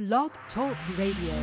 Blog Talk Radio.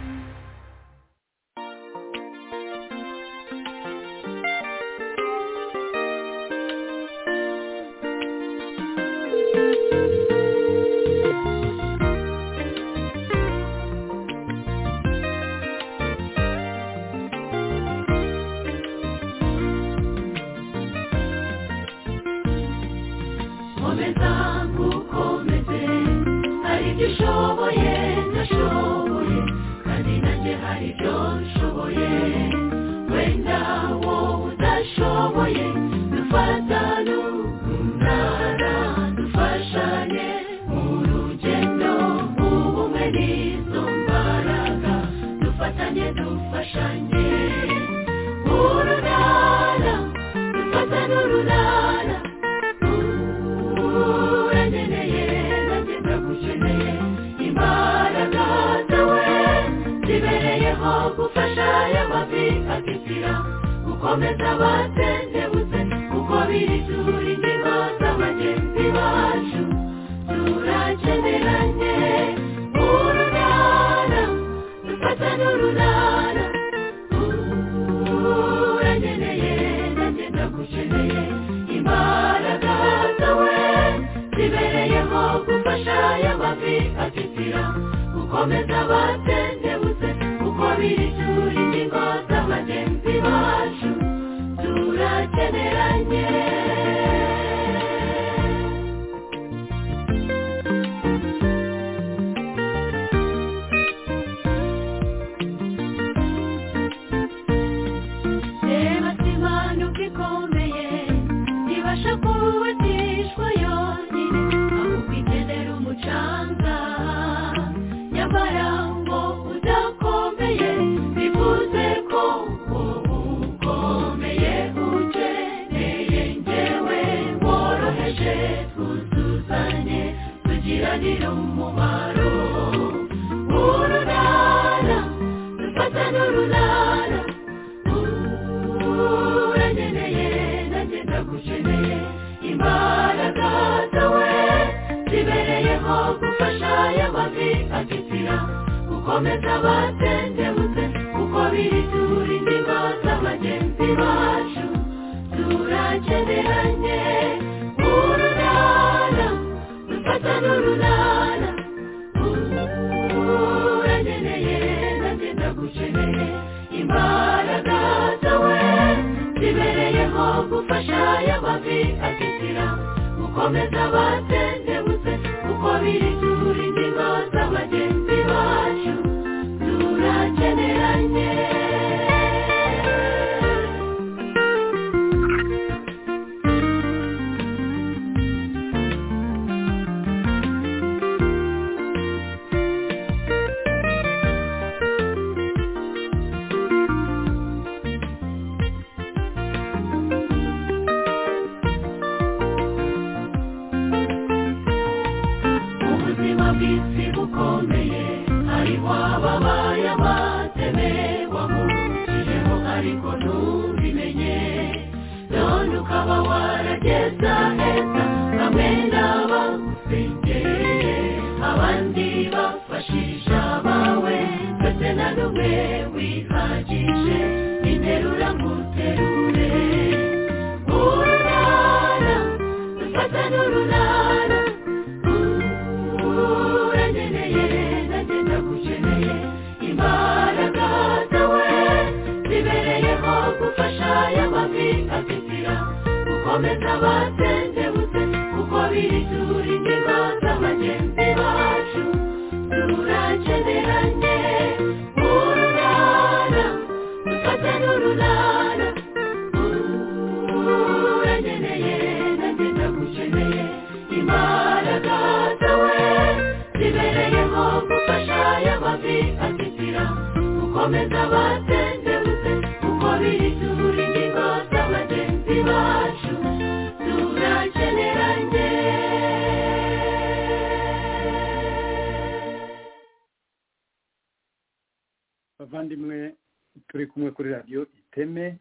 bavandimwe turi kumwe kuri radio Iteme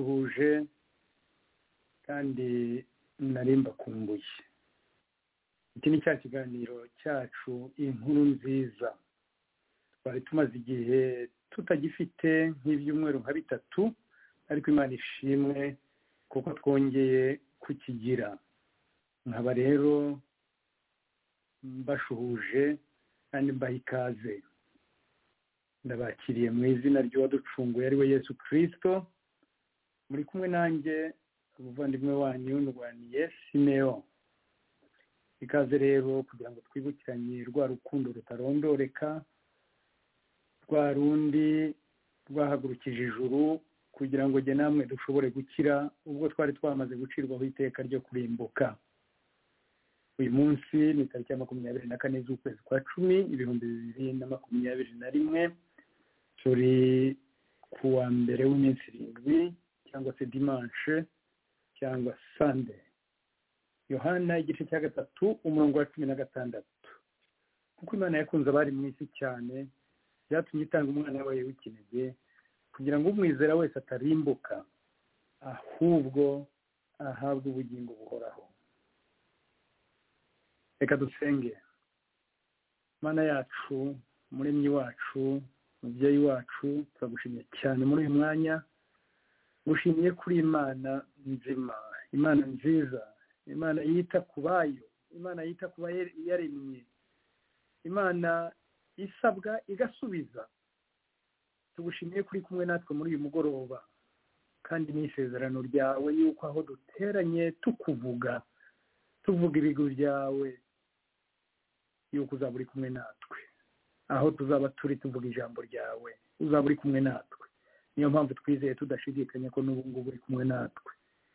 ndibashuhuje kandi nari mbakumbuye iki ni cya kiganiro cyacu inkuru nziza twari tumaze igihe tutagifite nk'ibyumweru nka bitatu, ariko Imana ishimwe kuko twongeye kukigira. nkaba rero mbashuhuje kandi mbaha ikaze. Ndabakiriye mu izina ry'uwaducunguye ari we Yesu Kristo. Muri kumwe nanjye umuvandimwe wanyu Ndwaniye Simeon. Ikaze rero kugira ngo twibukiranye rwa rukundo rutarondoreka, rwa rundi rwahagurukije ijuru kugira ngo jye namwe dushobore gukira ubwo twari twamaze gucirwaho iteka ryo kurimbuka. Uyu munsi ni tariki ya 24 z'ukwezi kwa 10, 2021. Turi kuwa mbere w'iminsi 7 cyangwa se dimanche cyangwa Sunday. Yohana igice cya 3 umurongo wa 16. Kuko Imana yakunze abari mu isi cyane, byatumye itanga umwana wayo w'ikinege kugira ngo umwizera wese atarimbuka, ahubwo ahabwe ubugingo buhoraho. Reka dusenge. Mana yacu, Muremyi wacu, Mubyeyi wacu, turagushimye cyane muri uyu mwanya. Ngushimiye kuri Imana nzima, Imana nziza, Imana yita ku bayo, Imana yita ku yaremye, Imana isabwa igasubiza. Tugushimiye kuri kumwe natwe muri uyu mugoroba, kandi n'isezerano ryawe yuko aho duteranye tukuvuga, tuvuga ibigwi byawe, yuko uzaba uri kumwe natwe. Aho tuzaba turi tuvuga ijambo ryawe, uzaba uri kumwe natwe. Niyo mpamvu twizeye tudashidikanya ko n'ubu ngubu uri kumwe natwe.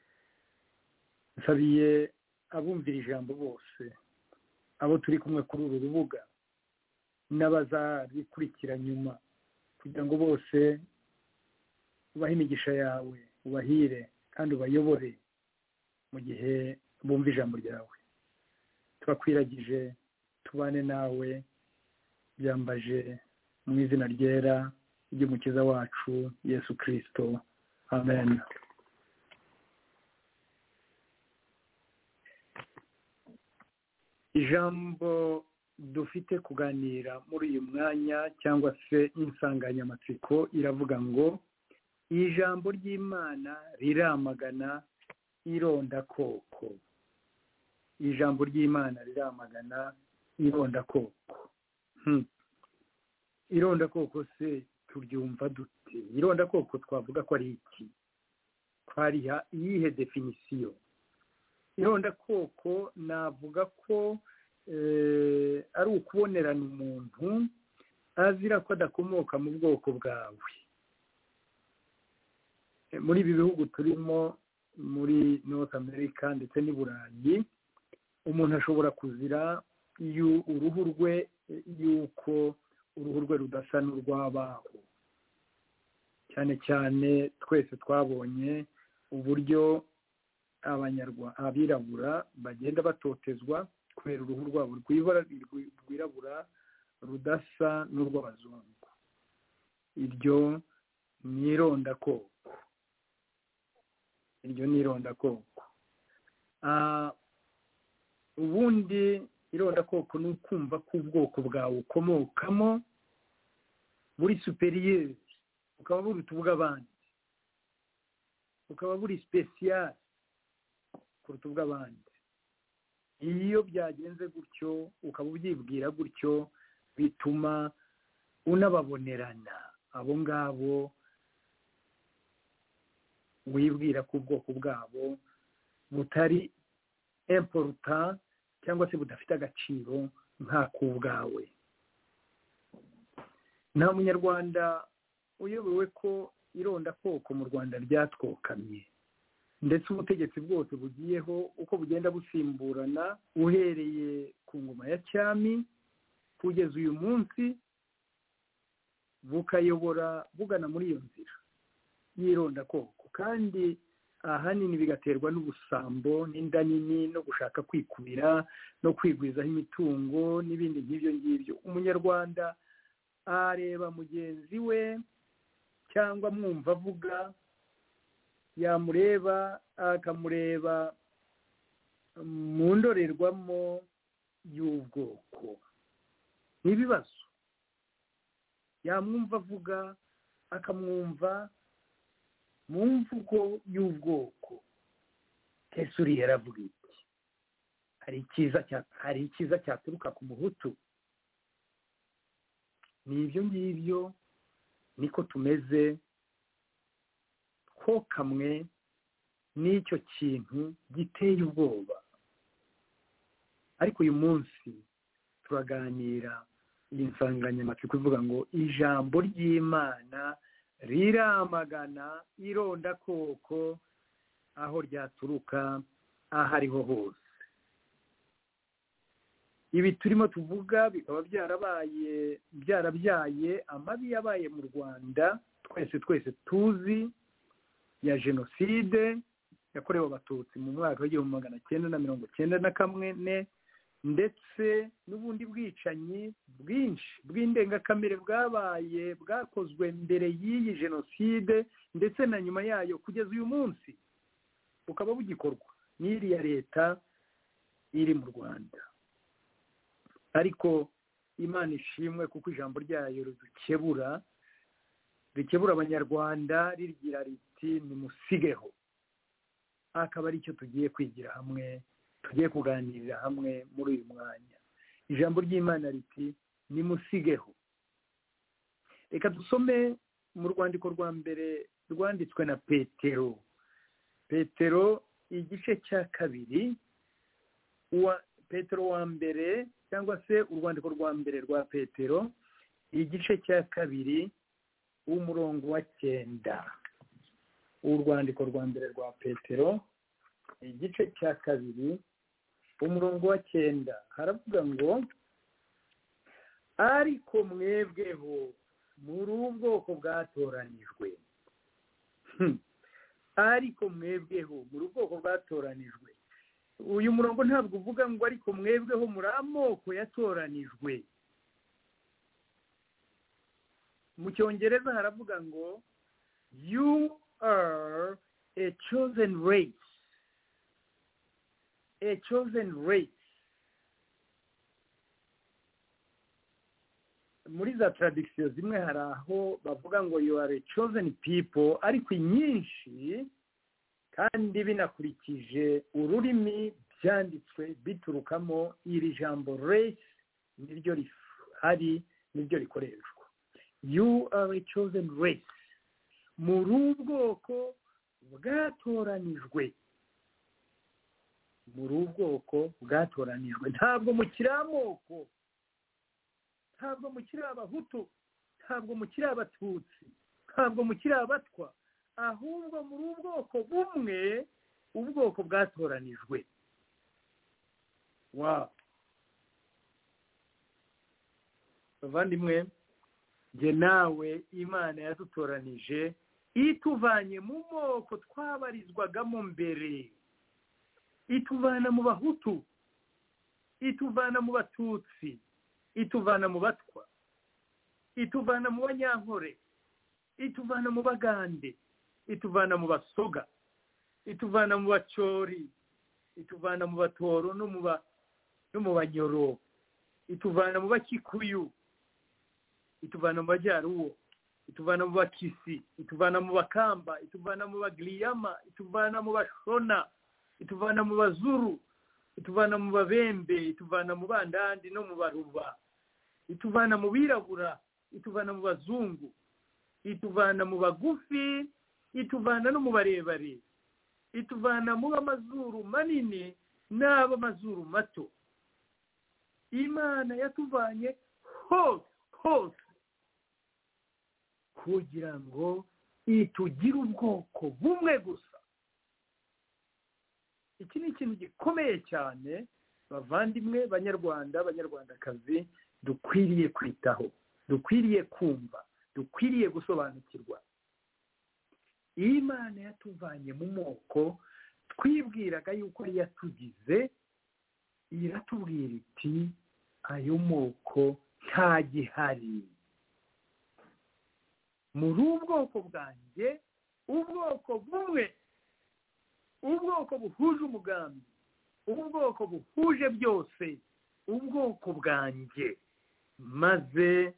Nsabiye abumvira ijambo bose, abo turi kumwe kuri uru rubuga n'abazabikurikira nyuma, kugira ngo bose ubahe imigisha yawe, ubahire kandi ubayobore mu gihe bumva ijambo ryawe. Turakwiragije, tubane nawe, byambaje mu izina ryera ry'umukiza wacu Yesu Kristo. Amen. Ijambo dufite kuganira muri uyu mwanya cyangwa se insanganyamatsiko iravuga ngo ijambo ry'Imana riramagana irondakoko. Ijambo ry'Imana riramagana irondakoko. Irondakoko se turyumva dute? Irondakoko twavuga ko ari iki? Twariha iyihe definisiyo? Irondakoko navuga ko ari ukubonerana umuntu azira ko adakomoka mu bwoko bwawe. Muri ibi bihugu turimo, muri North America ndetse n'i Burayi, umuntu ashobora kuzira uruhu rwe, yuko uruhu rwe rudasa n'urw'abaho. Cyane cyane twese twabonye uburyo abirabura bagenda batotezwa kubera uruhu rwabo rwirabura rudasa n'urw'abazungu. Iryo ni irondakoko. Iryo ni irondakoko. Ubundi irondakoko ni ukumva ko ubwoko bwawe ukomokamo buri superieur, ukaba buruta ubw'abandi, ukaba buri special kuruta ubw'abandi. Iyo byagenze gutyo, ukaba ubyibwira gutyo, bituma unababonerana abo ngabo wibwira ko ubwoko bwabo butari important cyangwa se budafite agaciro nk'ak'ubwawe. Nta munyarwanda uyobewe ko irondakoko mu Rwanda ryatwokamye, ndetse ubutegetsi bwose bugiyeho uko bugenda busimburana uhereye ku ngoma ya cyami kugeza uyu munsi, bukayobora bugana muri iyo nzira y'irondakoko, kandi ahanini bigaterwa n'ubusambo n'inda nini no gushaka kwikubira no kwigwizaho imitungo n'ibindi nk'ibyo ngibyo. Umunyarwanda areba mugenzi we cyangwa mwumva avuga, yamureba akamureba mu ndorerwamo y'ubwoko. N'ibibazo yamwumva avuga akamwumva mu mvugo y'ubwoko. Ese uriya aravuga iki? Hari icyiza cyaturuka ku muhutu? Ni ibyo ngibyo niko tumeze, ko kamwe n'icyo kintu giteye ubwoba. Ariko uyu munsi turaganira iyi nsanganyamatsiko ivuga ngo ijambo ry'Imana riramagana irondakoko aho ryaturuka aho ariho hose. Ibi turimo tuvuga bikaba byarabyaye amabi yabaye mu Rwanda twese tuzi, ya jenoside yakorewe abatutsi mu mwaka w'1991, ndetse n'ubundi bwicanyi bwinshi bw'indengakamere bwakozwe mbere y'iyi jenoside ndetse na nyuma yayo kugeza uyu munsi bukaba bugikorwa n'iriya leta iri mu Rwanda. Ariko Imana ishimwe kuko ijambo ryayo rikebura abanyarwanda rigira riti nimusigeho. Akaba ari cyo tugiye kwigira hamwe, tugiye kuganirira hamwe muri uyu mwanya. Ijambo ry'Imana riti nimusigeho. Reka dusome mu rwandiko rwa mbere rwanditswe na Petero igice cya kabiri, Petero wa mbere, cyangwa se urwandiko rwa mbere rwa Petero igice cya kabiri umurongo wa 9. Urwandiko rwa mbere rwa Petero igice cya kabiri umurongo wa 9 haravuga ngo ariko mwebweho muri ubwoko bwatoranijwe. Ariko mwebweho muri ubwoko bwatoranijwe. Uyu murongo ntabwo uvuga ngo ariko mwebweho muri amoko yatoranijwe. Mu Cyongereza haravuga ngo you are a chosen race. A chosen race. Muri za tradition zimwe hari aho bavuga ngo you are a chosen people, ariko inyinshi kandi binakurikije ururimi byanditswe biturukamo iri jambo race niryo rihari, niryo rikoreshwa. You are a chosen race. Muri ubwoko bwatoranijwe. Muri ubwoko bwatoranijwe. Ntabwo mukiri amoko, ntabwo mukiri abahutu, ntabwo mukiri abatutsi, ntabwo mukiri abatwa, ahubwo muri ubwoko bumwe, ubwoko bwatoranijwe. Wow. Bavandimwe, nge nawe Imana yadutoranije ituvanye mu moko twabarizwagamo mbere, ituvana mu bahutu, ituvana mu batutsi, ituvana mu batwa, ituvana mu banyankore, ituvana mu bagande, ituvana mu basoga, ituvana mu bacori, ituvana mu batoro no mu banyoro, ituvana mu bakikuyu, ituvana mu bajyaruwo, ituvana mu bakisi, ituvana mu bakamba, ituvana mu bagriyama, ituvana mu bashona, ituvana mu bazuru, ituvana mu babembe, ituvana mu bandandi no mu baruba, ituvana mu birabura, ituvana mu bazungu, ituvana mu bagufi, ituvana no mu barebare, ituvana mu b'amazuru manini n'ab'amazuru mato. Imana yatuvanye hose kugira ngo itugire ubwoko bumwe gusa. Iki ni ikintu gikomeye cyane bavandimwe, banyarwanda, banyarwandakazi, dukwiriye kwitaho, dukwiriye kumva, dukwiriye gusobanukirwa. Imana yatuvanye mu moko twibwiraga yuko yatugize, iratubwira iti ayo moko nta gihari. Muri ubwoko bwanjye, ubwoko bumwe, ubwoko buhuje umugambi, ubwoko buhuje byose, ubwoko bwanjye, maze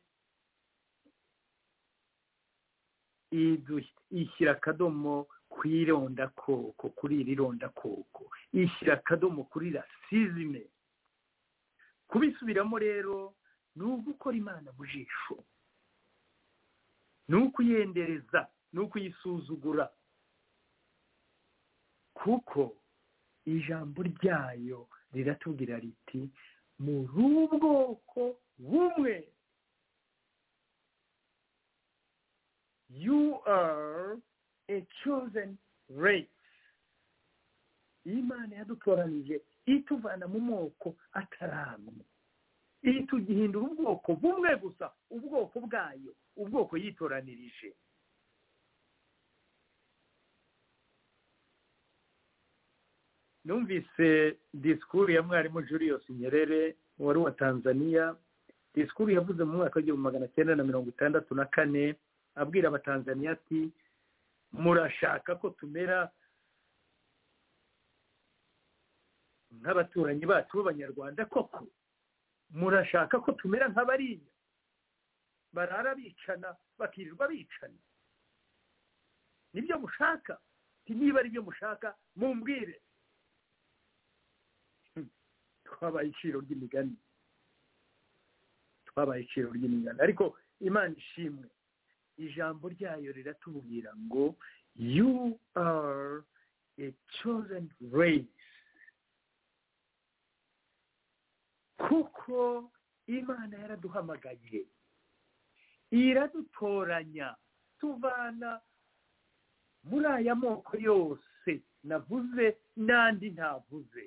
ishyira akadomo ku irondakoko, kuri iri rondakoko, ishyira akadomo kuri rasizime. Kubisubiramo rero ni ugukora Imana mu jisho, ni ukuyendereza, ni ukuyisuzugura, kuko ijambo ryayo riratubwira riti muri ubwoko bumwe. You are a chosen race. Imana yadutoranije ituvana mu moko ataramwe, itugihindura ubwoko bumwe gusa, ubwoko bwayo, ubwoko yitoranirije. Numvise disikuru ya mwarimu Julius Nyerere wari wa Tanzania, disikuru yavuze mu mwaka w'1964 abwira abatanzaniya ati murashaka ko tumera nk'abaturanyi bacu b'Abanyarwanda koko? Murashaka ko tumera nk'abariya barara bicana bakirirwa bicana? Nibyo mushaka? Niba ari byo mushaka mumbwire. Twabaye iciro ry'imigani, ariko Imana ishimwe, ijambo ryayo riratubwira ngo you are a chosen race. Kuko Imana yaraduhamagaye, iradutoranya, tuvana muri aya moko yose navuze n'andi ntavuze.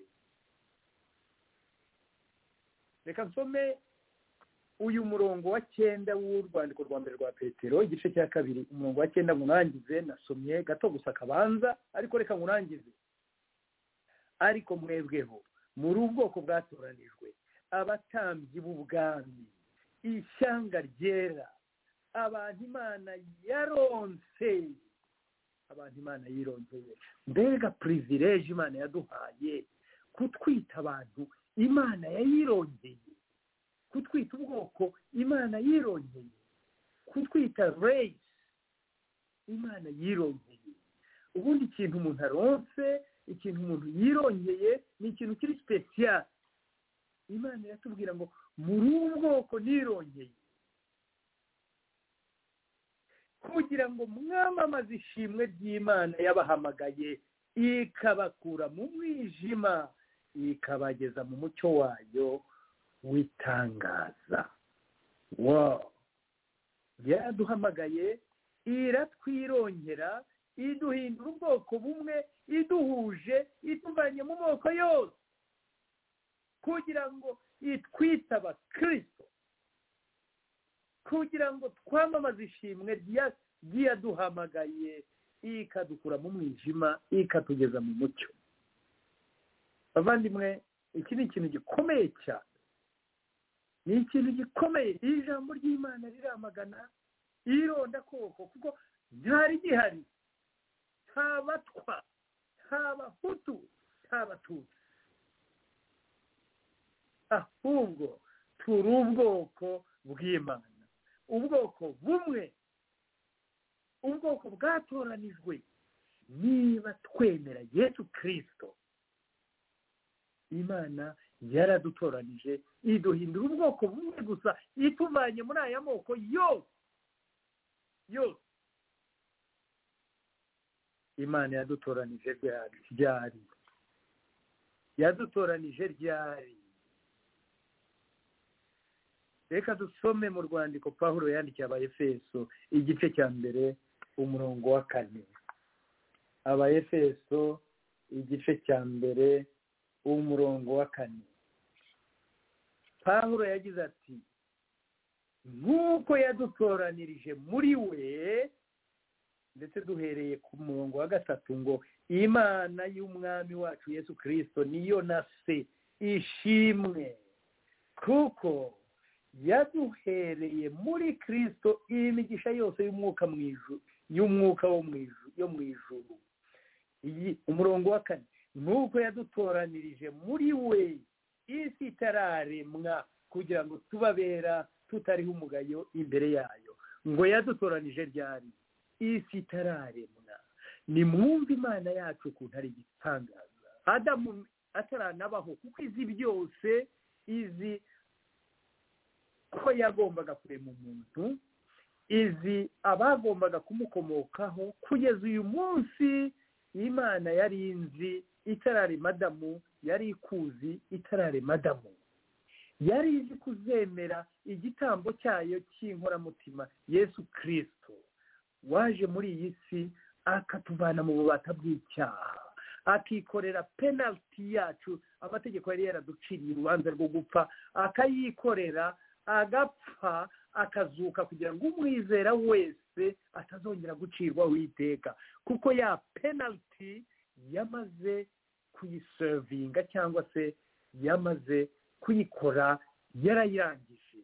Reka nsome uyu murongo wa 9 w'urwandiko rwa mbere rwa Petero, igice cya 2, umurongo wa 9 ngurangize. Nasomye gato gusa kabanza, ariko reka ngurangize. Ariko mwebweho muri ubwoko bwatoranijwe, abatambyi b'ubwami, ishyanga ryera, abantu Imana yaronse, abantu Imana yironzeye. Mbega privilege Imana yaduhaye kutwita abantu Imana yayirongeye, kutwita ubwoko Imana yirongeye, kutwita race Imana yirongeye. Ubundi ikintu umuntu aronse, ikintu umuntu yirongeye ni ikintu kiri special. Imana iratubwira ngo muri ubwoko nirongeye, kugira ngo mwamamaze ishimwe ry'Imana yabahamagaye ikabakura mu mwijima ikabageza mu mucyo wayo w'itangaza. Wow! Yaraduhamagaye, iratwirongera, iduhindura ubwoko bumwe, iduhuje, ituvanye mu moko yose, kugira ngo itwite abakristo, kugira ngo twamamaze ishimwe ry'iyaduhamagaye ikadukura mu mwijima ikatugeza mu mucyo. Bavandimwe, iki ni ikintu gikomeye cyane, ni ikintu gikomeye. Ijambo ry'Imana riramagana ironda koko, kuko ntari gihari, nta batwa, nta bahutu, nta batutsi, ahubwo turi ubwoko bw'Imana, ubwoko bumwe, ubwoko bwatoranijwe. Niba twemera Yesu Kristo, Imana yaradutoranije iduhindura ubwoko bumwe gusa, ituvanye muri aya moko yose. Imana yadutoranije ryari? Yadutoranije ryari? Reka dusome mu rwandiko Pawulo yandikiye Abaefeso, igice cya 2 umurongo wa 4. Abaefeso igice cya 2 umurongo wa 4. Pawulo yagize ati nk'uko yadutoranirije muri we, ndetse duhereye ku murongo wa 3 ngo Imana y'umwami wacu Yesu Kristo niyo na se ishimwe, kuko yaduhereye muri Kristo imigisha yose y'umwuka wo mu ijuru. Umurongo wa 4, nk'uko yadutoranirije muri we isi itararemwa kugira ngo tubabera tutariho umugayo imbere yayo, ngo yadutoranije ryari isi itararemwa. Nimwumve Imana yacu ukuntu ari igitangaza. Adamu ataranabaho, kuko izi byose, izi ko yagombaga kurema umuntu, izi abagombaga kumukomokaho. Kugeza uyu munsi Imana yari inzi itararema Adamu, yari ikuzi itararema Adamu, yari izi kuzemera igitambo cyayo cy'inkoramutima Yesu Kristo waje muri iyi si akatuvana mu bubata bw'icyaha, akikorera penalty yacu. Amategeko yari yaraduciriye urubanza rwo gupfa, akayikorera, agapfa, akazuka kugira ngo umwizera wese atazongera gucirwaho iteka, kuko ya penalty yamaze kuyiservinga cyangwa se yamaze kuyikora, yarayirangije.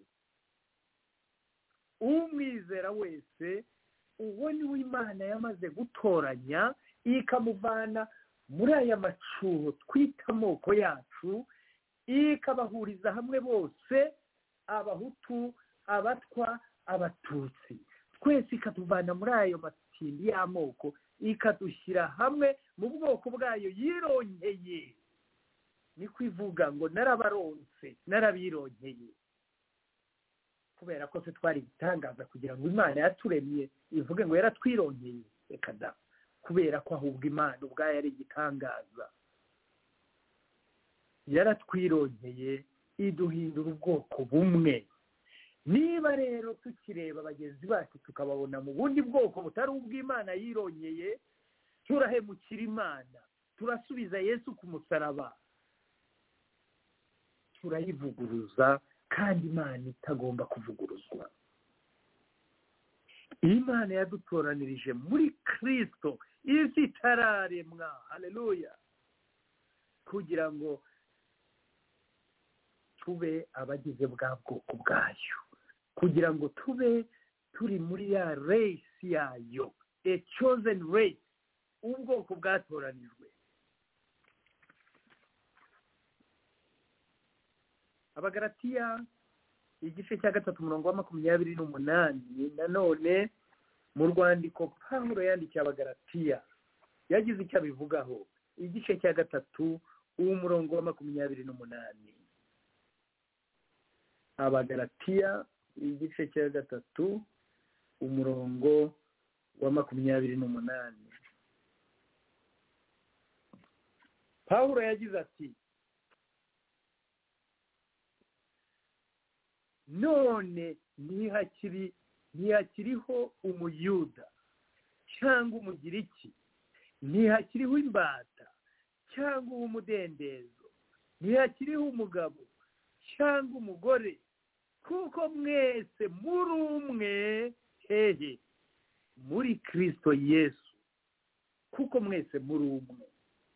Umwizera wese, uwo ni we Imana yamaze gutoranya ikamuvana muri aya macuho twita amoko yacu, ikabahuriza hamwe bose, abahutu, abatwa, abatutsi, twese ikatuvana muri ayo matindi y'amoko, ikadushyira hamwe mu bwoko bwayo yironkeye. Ni kwivuga ngo narabaronse, narabironkeye, kubera ko se twari ibitangaza kugira ngo Imana yaturemye ivuge ngo yaratwironkeye. Reka da, kubera ko ahubwo Imana ubwayo ari igitangaza, yaratwironkeye iduhindura ubwoko bumwe. Niba rero tukireba bagenzi bacu tukababona mu bundi bwoko butari ubw'Imana yironyeye, turahemukira Imana, turasubiza Yesu ku musaraba, turayivuguruza, kandi Imana itagomba kuvuguruzwa. Imana yadutoranirije muri Kristo isi itararemwa, haleluya, kugira ngo tube abagize bwa bwoko bwayo, kugira ngo tube turi muri ya race yayo, a chosen race, ubwoko bwatoranijwe. Abagalatiya igice cya 3:28, nanone mu rwandiko Pawulo yandikiye Abagalatiya yagize icyo abivugaho. Igice cya 3:28, Abagalatiya igice cya 3:28, Pawulo yagize ati: none ntihakiriho umuyuda cyangwa umugiriki, ntihakiriho imbata cyangwa umudendezo, ntihakiriho umugabo cyangwa umugore, kuko mwese muri umwe, hehe, muri Kristo Yesu, kuko mwese muri umwe.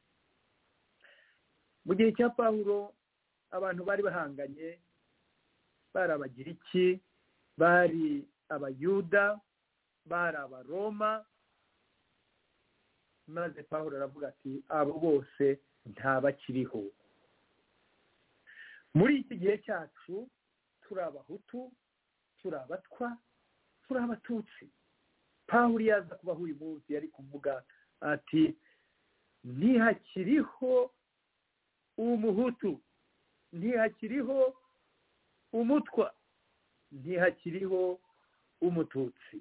Mu gihe cya Pawulo abantu bari bahanganye, bari abagiriki, bari abayuda, bari abaroma, maze Pawulo aravuga ati abo bose ntabakiriho. Muri iki gihe cyacu turi abahutu, turi abatwa, turi abatutsi. Pawulo yaza kubaho uyu munsi yari kuvuga ati ntihakiriho umuhutu, ntihakiriho umutwa, ntihakiriho umututsi,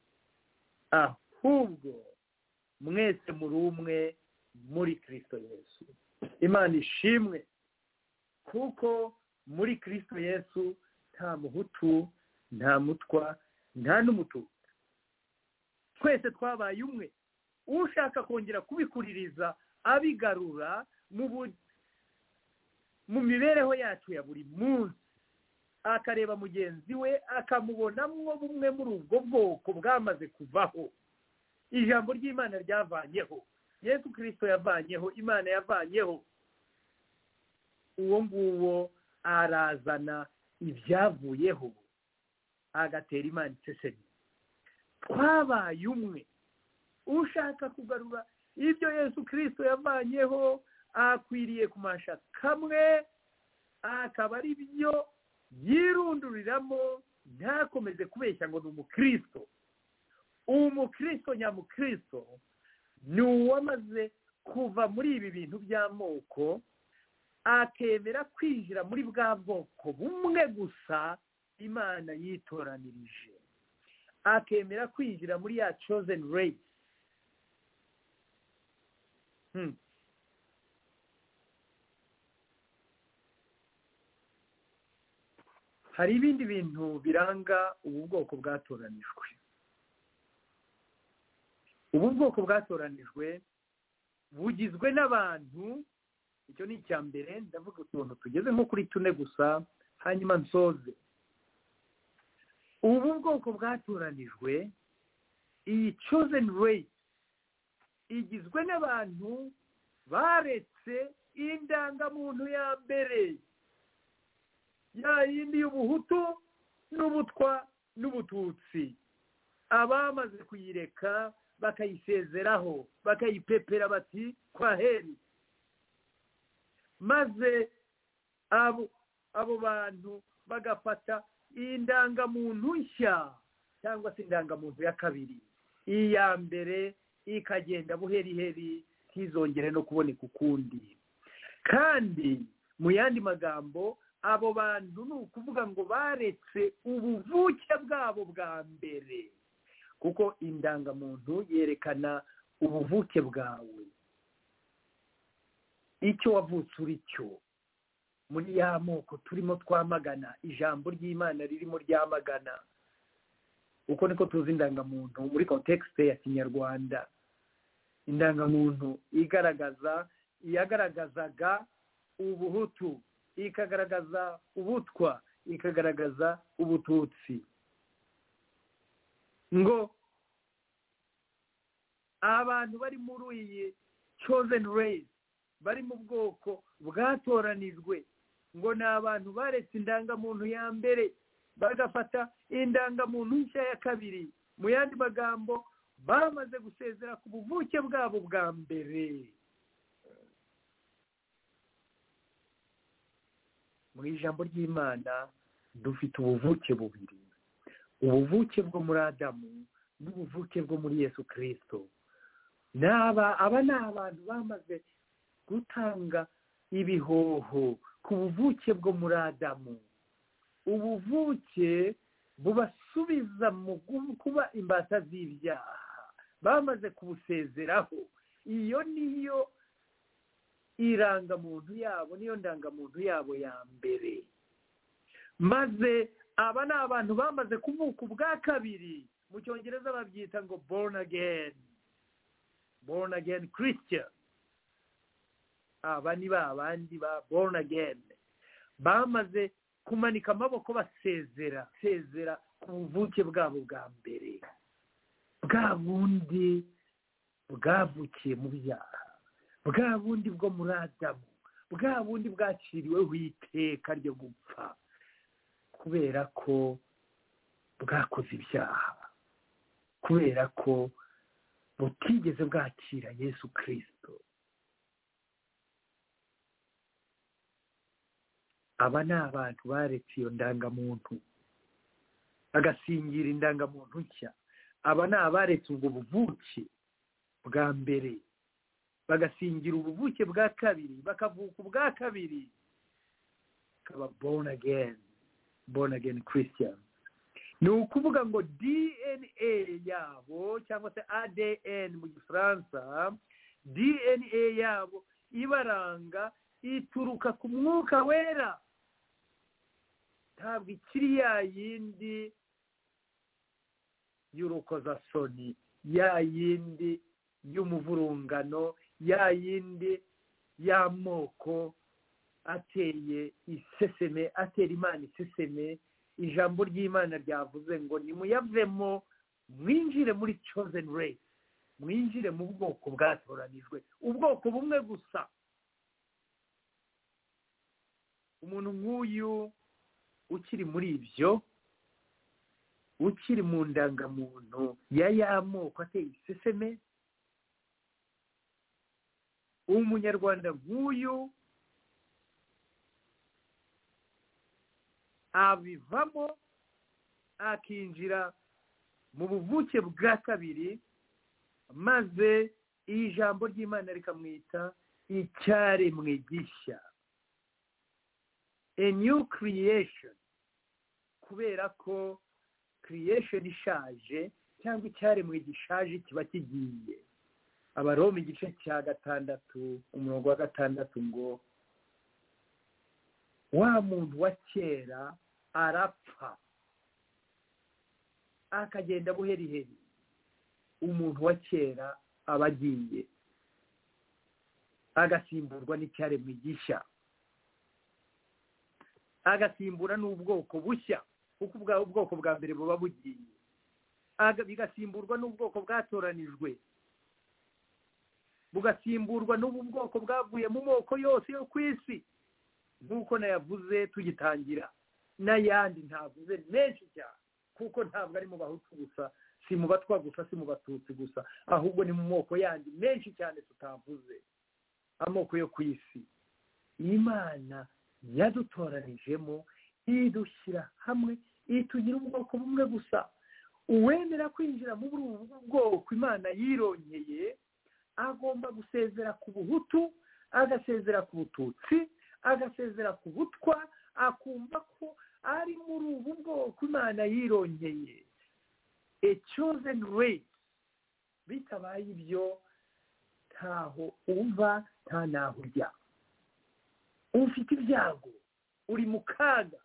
ahubwo mwese muri umwe muri Kristo Yesu. Imana ishimwe, kuko muri Kristo Yesu nta muhutu, nta mutwa, nta n'umututsi, twese twabaye umwe. Ushaka kongera kubikuririza abigarura mu mibereho yacu ya buri munsi, akareba mugenzi we akamubonamo bumwe muri ubwo bwoko bwamaze kuvaho, ijambo ry'Imana ryavanyeho, Yesu Kristo yavanyeho, Imana yavanyeho, uwo nguwo arazana ibyavuyeho agatera Imana isesemi. Twabaye umwe. Ushaka kugarura ibyo Yesu Kristo yavanyeho akwiriye kumasha kamwe akaba ari byo yirunduriramo, ntakomeze kubeshya ngo ni umukristo. Umukristo nyamukristo ni uwamaze kuva muri ibi bintu by'amoko, akemera kwinjira muri bwa bwoko bumwe gusa Imana yitoranirije, akemera kwinjira muri ya chosen race. Hari ibindi bintu biranga ubu bwoko bwatoranijwe. Ubu bwoko bwatoranijwe bugizwe n'abantu, icyo ni icya mbere, ndavuga utuntu tugeze nko kuri 4 gusa hanyuma nsoze. Ubu bwoko bwatoranijwe, iyi chosen race, igizwe n'abantu baretse indangamuntu ya mbere, ya yindi y'ubuhutu n'ubutwa n'ubututsi. Abamaze kuyireka bakayisezeraho, bakayipepera bati kwa heri. Maze abo bantu bagafata indangamuntu nshya cyangwa se indangamuntu ya kabiri. Iya mbere ikagenda buheriheri, ntizongere no kuboneka ukundi. Kandi mu yandi magambo, abo bantu ni ukuvuga ngo baretse ubuvuke bwabo bwa mbere, kuko indangamuntu yerekana ubuvuke bwawe, icyo wavutse uri cyo. Muri ya moko turimo twamagana, ijambo ry'Imana ririmo ryamagana. Uko niko tuzi indangamuntu muri context ya Kinyarwanda. Indangamuntu yagaragazaga ubuhutu, ikagaragaza ubutwa, ikagaragaza ubututsi. Ngo abantu bari muri iyi chosen race, bari mu bwoko bwatoranijwe, ngo ni abantu baretse indangamuntu ya mbere bagafata indangamuntu nshya ya kabiri. Mu yandi magambo, bamaze gusezera ku buvuke bwabo bwa mbere. Mu ijambo ry'Imana dufite ubuvuke bubiri, ubuvuke bwo muri Adamu n'ubuvuke bwo muri Yesu Kristo. Aba ni abantu bamaze gutanga ibihoho ku buvuke bwo muri Adamu. Ubuvuke bubasubiza mu kuba imbata z'ibyaha, bamaze kubusezeraho. Iyo niyo irangamuntu yabo, niyo ndangamuntu yabo ya mbere. Maze aba ni abantu bamaze kuvuka ubwa kabiri. Mu Cyongereza babyita ngo born again Christian. Aba ni babandi ba born again, bamaze kumanika amaboko basezera ku buvuke bwabo bwa mbere, bwa bundi bwavukiye mu byaha, bwa bundi bwo muri Adamu, bwa bundi bwaciriweho iteka ryo gupfa kubera ko bwakoze ibyaha, kubera ko butigeze bwakira Yesu Kristo. Aba ni abantu baretse iyo ndangamuntu bagasingira indangamuntu nshya. Aba ni abaretse ubwo buvuke bwa mbere bagasingira ubuvuke bwa kabiri, bakavuka ubwa kabiri, bakaba born again Christian. Ni ukuvuga ngo DNA yabo cyangwa se ADN mu Gifaransa, DNA yabo ibaranga ituruka ku Mwuka Wera. Ntabwo ikiri ya yindi y'urukozasoni, ya yindi y'umuvurungano, ya yindi y'amoko ateye iseseme, atera Imana iseseme. Ijambo ry'Imana ryavuze ngo nimuyavemo, mwinjire muri chosen race, mwinjire mu bwoko bwatoranijwe, ubwoko bumwe gusa. Umuntu nk'uyu ukiri muri ibyo, ukiri mu ndangamuntu ya moko ateye iseseme, umunyarwanda nk'uyu abivamo akinjira mu buvuke bwa kabiri, maze ijambo ry'Imana rikamwita icyaremwe gishya, a new creation, kubera ko creation ishaje cyangwa icyaremwe gishaje kiba kigiye. Abaroma igice cya 6 umurongo wa 6 ngo wa muntu wa kera arapfa akagenda buheriheri, umuntu wa kera aba agiye agasimburwa n'icyaremwe gishya, agasimbura n'ubwoko bushya, kuko ubwoko bwa mbere buba bugiye, bigasimburwa n'ubwoko bwatoranijwe, bugasimburwa n'ubu bwoko bwavuye mu moko yose yo ku isi, nk'uko nayavuze tugitangira, n'ayandi ntavuze menshi cyane, kuko ntabwo ari mu bahutu gusa, si mu batwa gusa, si mu batutsi gusa, ahubwo ni mu moko yandi menshi cyane tutavuze, amoko yo ku isi. Imana yadutoranijemo idushyira hamwe, itugira ubwoko bumwe gusa. Uwemera kwinjira muri ubu bwoko Imana yironyeye agomba gusezera ku buhutu, agasezera ku bututsi, agasezera ku butwa, akumva ko ari muri ubu bwoko Imana yironyeye, a chosen race. Bitabaye ibyo ntaho uva, nta naho ujya, ufite ibyago, uri mu kaga.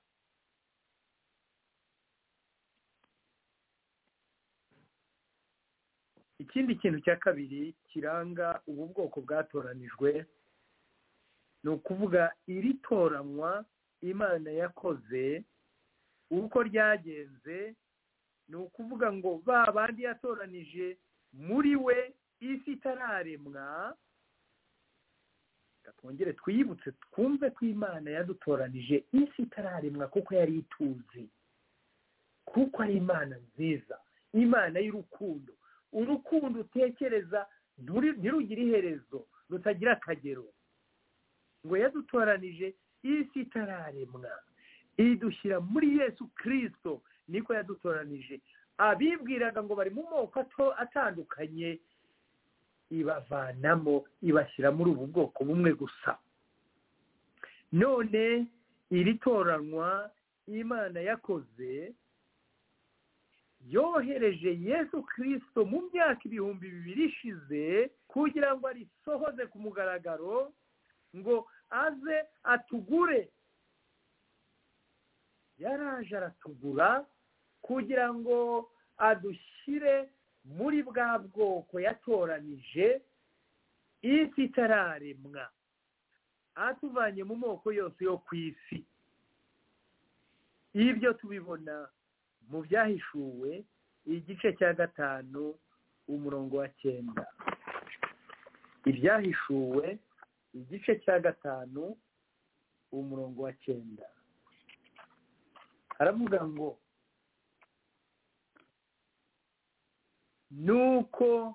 Ikindi kintu cya kabiri kiranga ubu bwoko bwatoranijwe ni ukuvuga iri toranywa Imana yakoze uko ryagenze. Ni ukuvuga ngo ba bandi yatoranije muri we isi itararemwa. Twongere twibutse twumve ko Imana yadutoranije isi itararemwa, kuko yari ituzi, kuko ari Imana nziza, Imana y'urukundo, urukundo utekereza ntirugire iherezo, rutagira akagero. Ngo yadutoranije isi itararemwa, idushyira muri Yesu Kristo, niko yadutoranije. Abibwiraga ngo bari mu moko atandukanye, ibavanamo, ibashyira muri ubu bwoko bumwe gusa. None iri toranwa Imana yakoze, yohereje Yesu Kristo mu myaka 2000 ishize kugira ngo arisohoze ku mugaragaro, ngo aze atugure. Yaraje aratugura kugira ngo adushyire muri bwa bwoko yatoranije isi itararemwa, atuvanye mu moko yose yo ku isi. Ibyo tubibona mu Byahishuwe igice cya 5 umurongo wa 9. Ibyahishuwe igice cya 5 umurongo wa 9 haravuga ngo nuko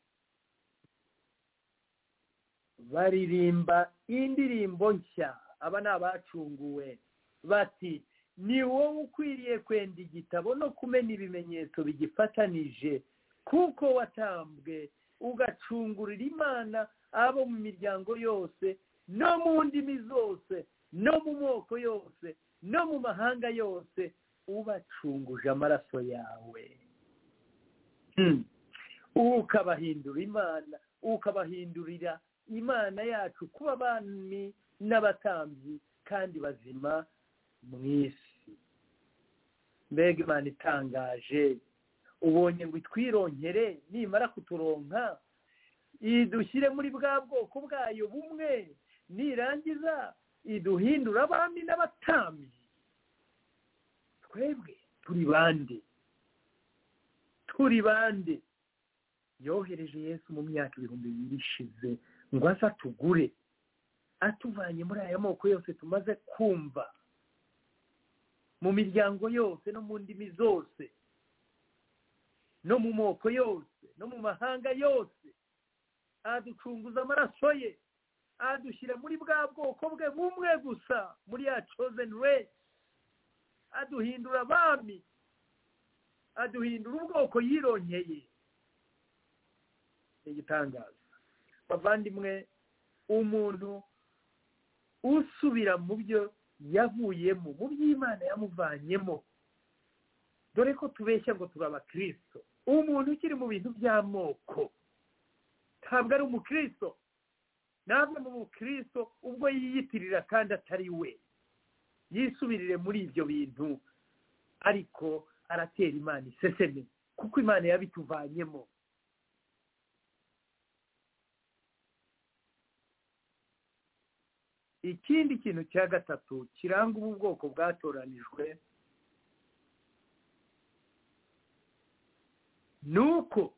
baririmba indirimbo nshya, aba ni abacunguwe, bati ni wowe ukwiriye kwenda igitabo no kumena ibimenyetso bigifatanije, kuko watambwe ugacungurira Imana abo mu miryango yose no mu ndimi zose no mu moko yose no mu mahanga yose, ubacunguje amaraso yawe. Ukabahindura Imana, ukabahindurira Imana yacu kuba abami n'abatambyi kandi bazima mu isi. Mbega Imana itangaje! Ubonye ngo itwironkere, nimara kuturonka idushyire muri bwa bwoko bwayo bumwe, nirangiza iduhindura abami n'abatambyi. Twebwe turi bande? Turi bande? Yohereje Yesu mu myaka 2000 ishize ngo aze atugure, atuvanye muri aya moko yose tumaze kumva, mu miryango yose no mu ndimi zose no mu moko yose no mu mahanga yose, aducunguza amaraso ye, adushyira muri bwa bwoko bwe bumwe gusa, muri ya chosen race. aduhindura abami, aduhindura ubwoko yironkeye. Igitangaza bavandimwe, umuntu usubira mu byo yavuyemo, mu by'Imana yamuvanyemo. Dore ko tubeshya ngo turi abakristo. Umuntu ukiri mu bintu by'amoko ntabwo ari umukristo. Ntabwo mu mukristo ubwo yiyitirira kandi atari we. Yisubirire muri ibyo bintu, ariko aratera Imana iseseme kuko Imana yabituvanyemo. Ikindi kintu cya gatatu kiranga ubu bwoko bwatoranijwe nuko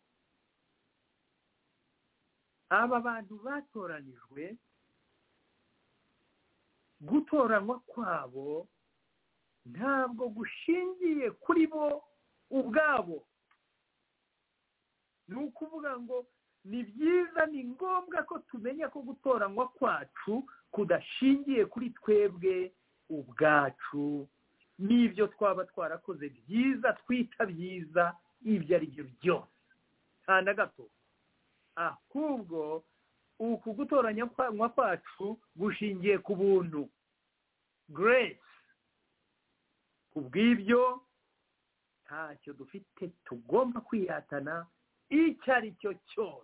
aba bantu batoranijwe, gutoranywa kwabo ntabwo gushingiye kuri bo ubwabo. Ni ukuvuga ngo ni byiza, ni ngombwa ko tumenya ko gutoranywa kwacu kudashingiye kuri twebwe ubwacu n'ibyo twaba twarakoze byiza twita byiza ibyo ari byo byose, nta na gato. Ahubwo uku gutoranya kwacu gushingiye ku buntu, grace. Ku bw'ibyo ntacyo dufite tugomba kwihatana icyo ari cyo cyose.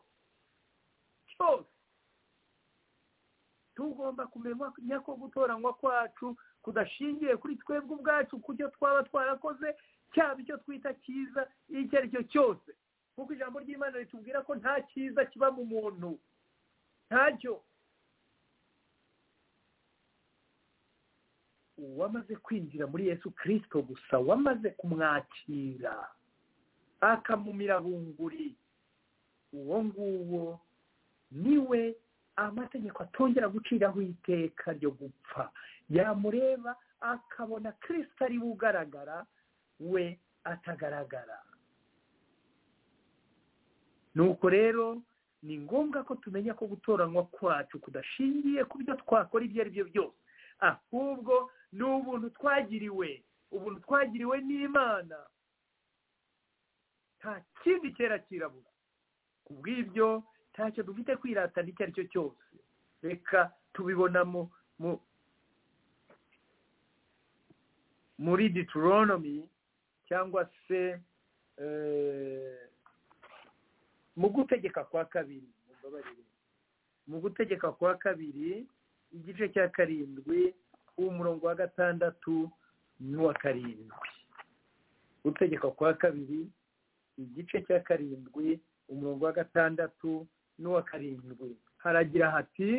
Tugomba kumenya ko gutoranywa kwacu kudashingiye kuri twebwe ubwacu, ku cyo twaba twarakoze, cyaba icyo twita cyiza icyo ari cyo cyose, kuko ijambo ry'Imana ritubwira ko nta cyiza kiba mu muntu, ntacyo. Wamaze kwinjira muri Yesu Kristo gusa, wamaze kumwakira akamumira bunguri, uwo nguwo niwe amategeko atongera guciraho iteka ryo gupfa. Yamureba akabona Kristo ari we ugaragara, we atagaragara. Nuko rero ni ngombwa ko tumenya ko gutoranywa kwacu kudashingiye ku byo twakora ibyo ari byo byose, ahubwo ni ubuntu twagiriwe, ubuntu twagiriwe n'Imana. Nta kindi cyera kirabura. Ku bw'ibyo ntacyo dufite kwiratana icyo ari cyo cyose. Reka tubibona muri Deuteronomy, cyangwa se mu gutegeka kwa kabiri, mu gutegeka kwa kabiri igice cya 7 umurongo wa 6 n'uwa 7. Gutegeka kwa kabiri igice cya 7 umurongo wa 6 n'uwa 7 haragira hati,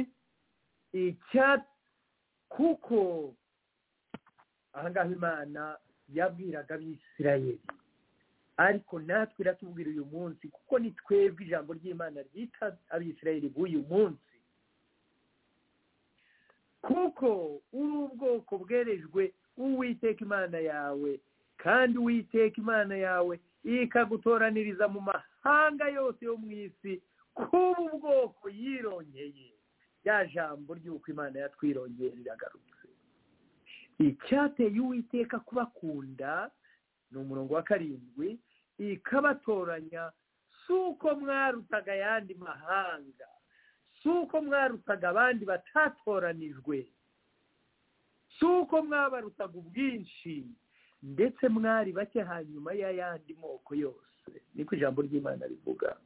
kuko ahangaha Imana yabwiraga Abisirayeli, ariko natwe iratubwira uyu munsi, kuko ni twebwe ijambo ry'Imana ryita Abisirayeli b'uyu munsi. Kuko uri ubwoko bwerejwe Uwiteka Imana yawe, kandi Uwiteka Imana yawe ikagutoraniriza mu mahanga yose yo mu isi kuba ubwoko yirongeye. Ya jambo ry'uko Imana yatwirongeye riragarutse. Icyateye Uwiteka kubakunda ni umurongo wa 7, ikabatoranya si uko mwarutaga ayandi mahanga, si uko mwarutaga abandi batatoranijwe, si uko mwabarutaga ubwinshi, ndetse mwari bake hanyuma y'ayandi moko yose. Niko ijambo ry'Imana rivuga.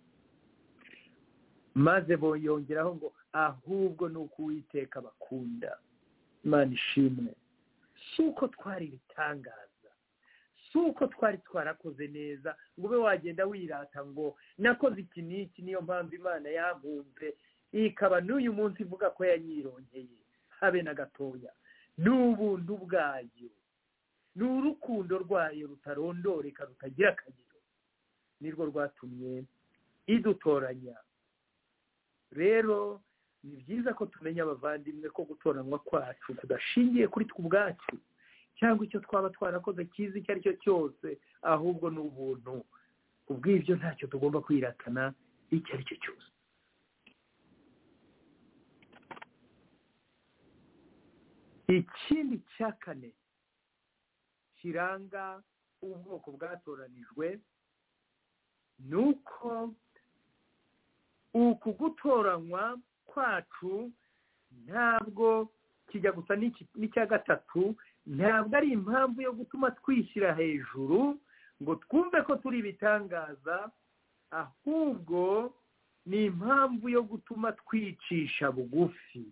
Maze bongeraho ngo ahubwo ni uko Uwiteka bakunda. Imana ishimwe. Si uko twari ibitangaza, si uko twari twarakoze neza ngo ube wagenda wirata ngo nakoze iki n'iki niyo mpamvu Imana yankunze, ikaba n'uyu munsi ivuga ko yanyirongeye. Habe na gatoya. Ni ubuntu bwayo, ni urukundo rwayo rutarondoreka, rutagira akagero, nirwo rwatumye idutoranya. Rero ni byiza ko tumenya abavandimwe ko gutoranywa kwacu kudashingiye kuri twe ubwacu cyangwa icyo twaba twarakoze cyiza icyo ari cyo cyose, ahubwo ni ubuntu. Ubw'ibyo ntacyo tugomba kwiratana icyo ari cyo cyose. Ikindi cya 4 kiranga ubwoko bwatoranijwe ni uko uku gutoranywa kwacu ntabwo kijya gusa n'icya gatatu, ntabwo ari impamvu yo gutuma twishyira hejuru ngo twumve ko turi ibitangaza, ahubwo ni impamvu yo gutuma twicisha bugufi.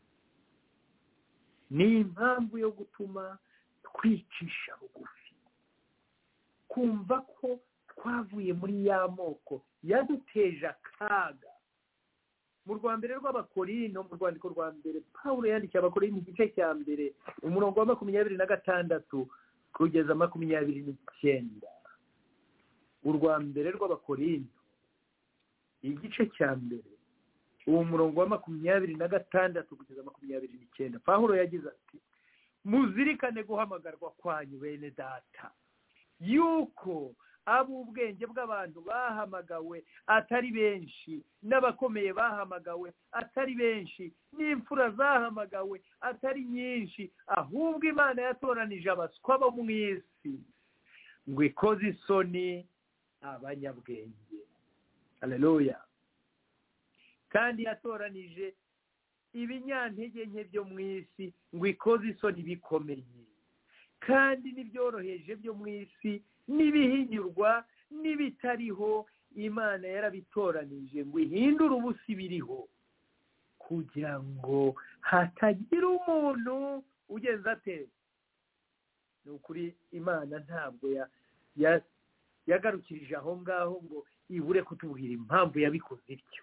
Ni impamvu yo gutuma twicisha bugufi, kumva ko twavuye muri ya moko yaduteje akaga. Mu rwa mbere rw'Abakorinto, mu rwandiko rwa mbere Pawulo yandikiye Abakorinto igice cya mbere umurongo wa 26 kugeza 29. Urwa mbere rw'Abakorinto igice cya mbere uwo murongo wa 26 kugeza 29, Pawulo yagize ati: muzirikane guhamagarwa kwanyu bene data, yuko ab'ubwenge bw'abantu bahamagawe atari benshi, n'abakomeye bahamagawe atari benshi, n'imfura zahamagawe atari nyinshi, ahubwo Imana yatoranije abaswa bo mu isi ngo ikoze isoni abanyabwenge. Haleluya. Kandi yatoranije ibinyantege nke byo mu isi ngo ikoze isoni bikomeye, kandi n'ibyoroheje byo mu isi n'ibihinyurwa n'ibitariho Imana yarabitoranije ngo ihindure ubusa ibiriho, kugira ngo hatagira umuntu ugenza ate. Ni ukuri Imana ntabwo yagarukirije aho ngaho ngo ibure kutubwira impamvu yabikoze ityo,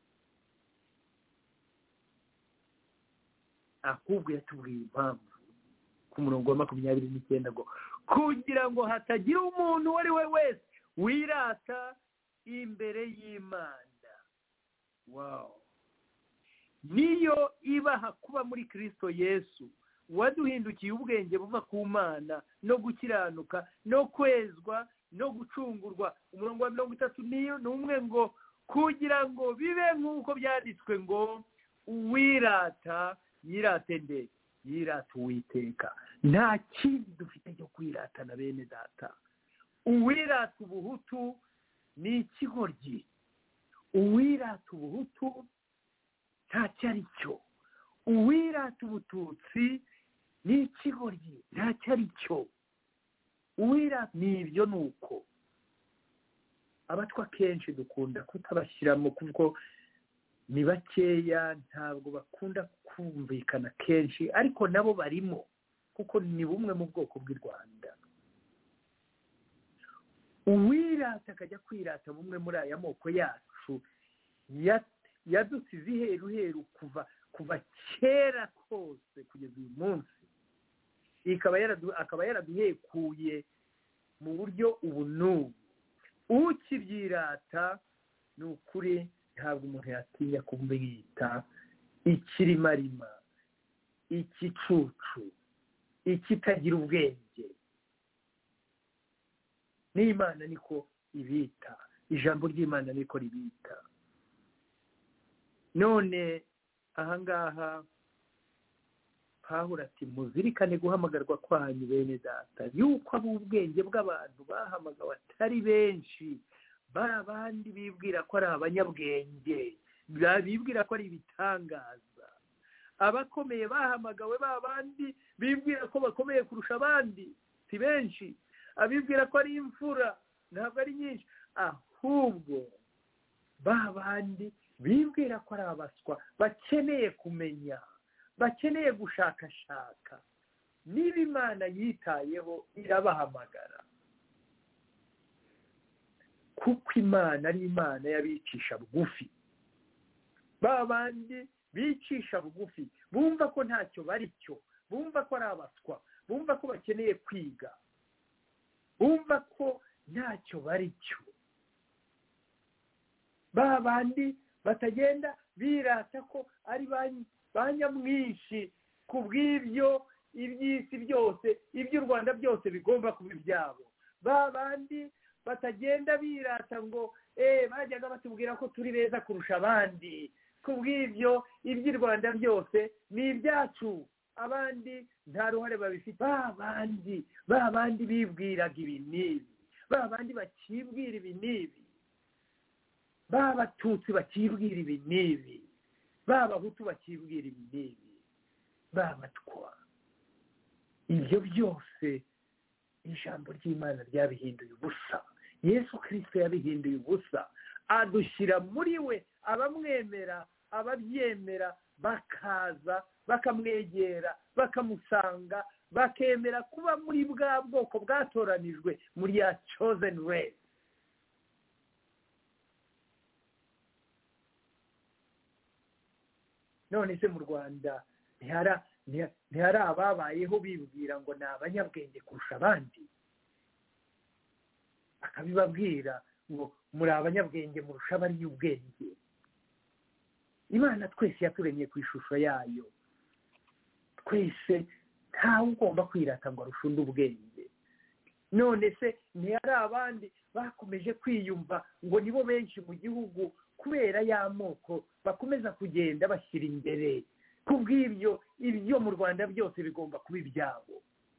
ahubwo yatubwiye impamvu ku murongo wa 29 ngo kugira ngo hatagira umuntu uwo ari we wese wirata imbere y'Imana. Wow. Niyo ibaha kuba muri Kristo Yesu waduhindukiye ubwenge buva ku Mana no gukiranuka no kwezwa no gucungurwa. Umurongo wa 30 niyo numwe ngo kugira ngo bibe nk'uko byanditswe ngo uwirata yirate nde, yirata Uwiteka. Nta kindi dufite cyo kwirata na bene data. Uwirata ubuhutu ni ikigoryi, uwirata ubuhutu ntacyo ari cyo, uwirata ubututsi ni ikigoryi ntacyo ari cyo, uwirata ni ibyo. nuko abatwa kenshi dukunda kutabashyiramo kuko ni bakeya, ntabwo bakunda kumvikana kenshi, ariko nabo barimo kuko ni bumwe mu bwoko bw'i Rwanda. Uwirata akajya kwirata bumwe muri aya moko yacu yadusize iheruheru kuva kera kose kugeza uyu munsi, akaba yaraduhekuye mu buryo ubu n'ubu. Ukibyirata ni ukuri ntabwo umuntu yatinya kumwita ikirimarima, ikicucu, ikitagira ubwenge. N'Imana niko ibita, ijambo ry'Imana niko ribita. None ahangaha Pawulo ati muzirikane guhamagarwa kwanyu bene data, yuko ab'ubwenge bw'abantu bahamagawe atari benshi, babandi bibwira ko ari abanyabwenge, bibwira ko ari ibitangaza. Abakomeye bahamagawe babandi bibwira ko bakomeye kurusha abandi si benshi, abibwira ko ari imfura ntabwo ari nyinshi, ahubwo babandi bibwira ko ari abaswa, bakeneye kumenya, bakeneye gushakashaka. Niba Imana yitayeho irabahamagara, kuko Imana ari Imana y'abicisha bugufi. Babandi bicisha bugufi, bumva ko ntacyo bari cyo, bumva ko ari abaswa, bumva ko bakeneye kwiga, bumva ko ntacyo bari cyo. Babandi batagenda birata ko ari ba nyamwinshi, ku bw'ibyo iby'isi byose, iby'u Rwanda byose bigomba kuba ibyabo. Babandi batagenda birata ngo bajyaga batubwira ko turi beza kurusha abandi, ku bw'ibyo iby'u Rwanda byose ni ibyacu. abandi nta ruhare babifite, ba bandi bibwiraga ibi n'ibi, ba bandi bakibwira ibi n'ibi, ba batutsi bakibwira ibi n'ibi, ba bahutu bakibwira ibi n'ibi, ba batwa. Ibyo byose ijambo ry'Imana ryabihinduye ubusa. Yesu Kristo yabihinduye ubusa, adushyira muri we. Abamwemera, ababyemera bakaza bakamwegera, bakamusanga, bakemera kuba muri bwa bwoko bwatoranijwe, muri ya chosen race. None se mu Rwanda ntihari ababayeho bibwira ngo ni abanyabwenge kurusha abandi, akabibabwira ngo muri abanyabwenge murusha abari ubwenge? Imana twese yaturemye ku ishusho yayo, twese ntawe ugomba kwirata ngo arushe undi ubwenge. None se ntihari abandi bakomeje kwiyumva ngo nibo benshi mu gihugu kubera y'amoko bakomeza kugenda bashyira imbere? Kubw'ibyo ibyo mu Rwanda byose bigomba kuba ibyabo.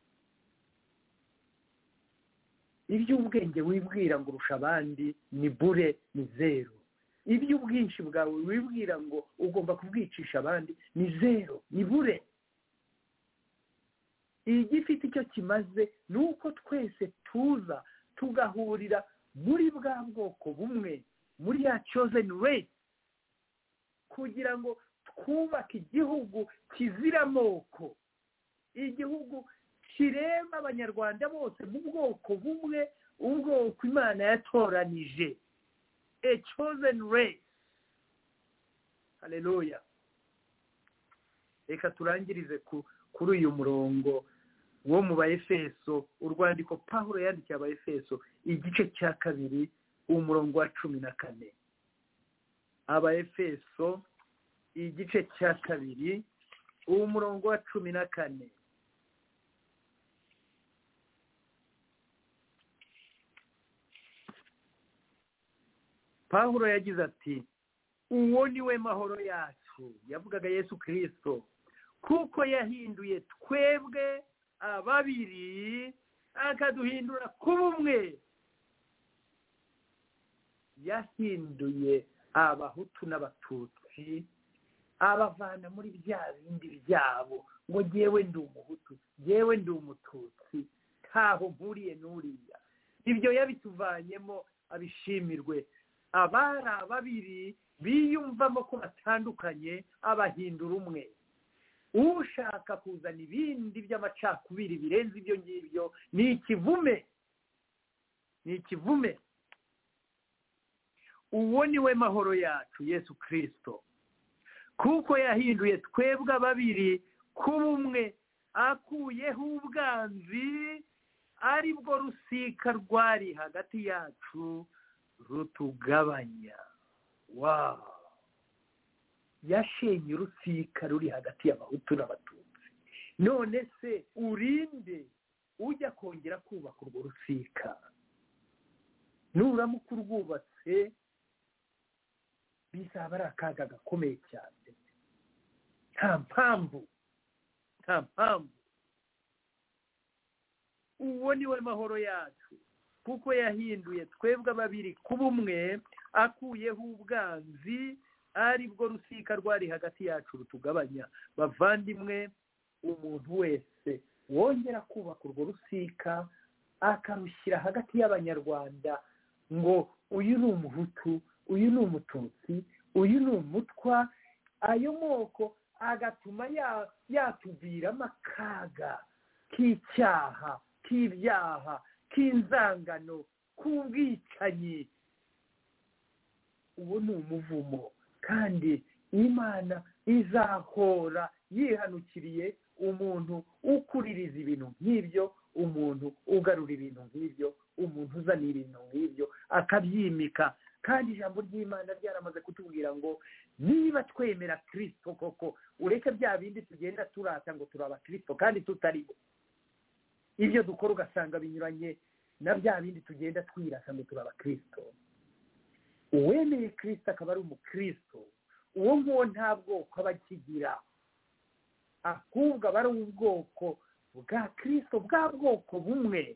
Iby'ubwenge wibwira ngo urusha abandi ni bure, ni zero. Iby'ubwinshi bwawe wibwira ngo ugomba kubwicisha abandi ni zero, ni bure. Igifite icyo kimaze ni uko twese tuza tugahurira muri bwa bwoko bumwe, muri ya chosen race, kugira ngo twubake igihugu kizira amoko, igihugu kirema abanyarwanda bose mu bwoko bumwe, ubwoko Imana yatoranije, a chosen race. Haleluya. Reka turangirize kuri uyu murongo wo mu Baefeso, urwandiko Pawulo yandikiye Abaefeso, igice cya 2, umurongo wa 14. Abaefeso igice cya 2, umurongo wa 14. Pawulo yagize ati, uwo ni we mahoro yacu, yavugaga Yesu Kristo, kuko yahinduye twebwe ababiri akaduhindura kuba umwe. Yahinduye abahutu n'abatutsi, abavana muri bya bindi byabo ngo jyewe ndi umuhutu, jyewe ndi umututsi, ntaho mpuriye n'uriya. Ibyo yabituvanyemo, abishimirwe. Abari ababiri biyumvamo ko batandukanye, abahindura umwe. Ushaka kuzana ibindi by'amacakubiri birenze ibyo ngibyo ni ikivume, ni ikivume. Uwo ni we mahoro yacu, Yesu Kristo, kuko yahinduye twebwe ababiri kuba umwe, akuyeho ubwanzi, ari bwo rusika rwari hagati yacu rutugabanya. Wow! Yashenye urusika ruri hagati y'abahutu n'abatutsi. None se urinde ujya kongera kubaka urwo rusika? Nuramuka urwubatse bizaba ari akaga gakomeye cyane. Nta mpamvu. Uwo ni we mahoro yacu, kuko yahinduye twebwe ababiri kuba umwe, akuyeho ubwanzi, ari bwo rusika rwari hagati yacu rutugabanya. Bavandimwe, umuntu wese wongera kubaka urwo rusika akarushyira hagati y'abanyarwanda ngo uyu ni umuhutu, uyu ni umututsi, uyu ni umutwa, ayo moko agatuma yatuviramo akaga k'icyaha, k'ibyaha, k'inzangano, k'ubwicanyi. Uwo ni umuvumo, kandi Imana izahora yihanukiriye umuntu ukuririza ibintu nk'ibyo, umuntu ugarura ibintu nk'ibyo, umuntu uzana ibintu nk'ibyo akabyimika. Kandi ijambo ry'Imana ryaramaze kutubwira ngo niba twemera Kristo koko, ureke bya bindi tugenda turata ngo turaba Kristo kandi tutaribo. Ibyo dukora ugasanga binyuranye na bya bindi tugenda twirata ngo turaba Kristo. Uwemeye Kristo akaba ari umukristo, uwo nguwo nta bwoko aba akigira. ahubwo aba ari ubwoko bwa Kristo, bwa bwoko bumwe,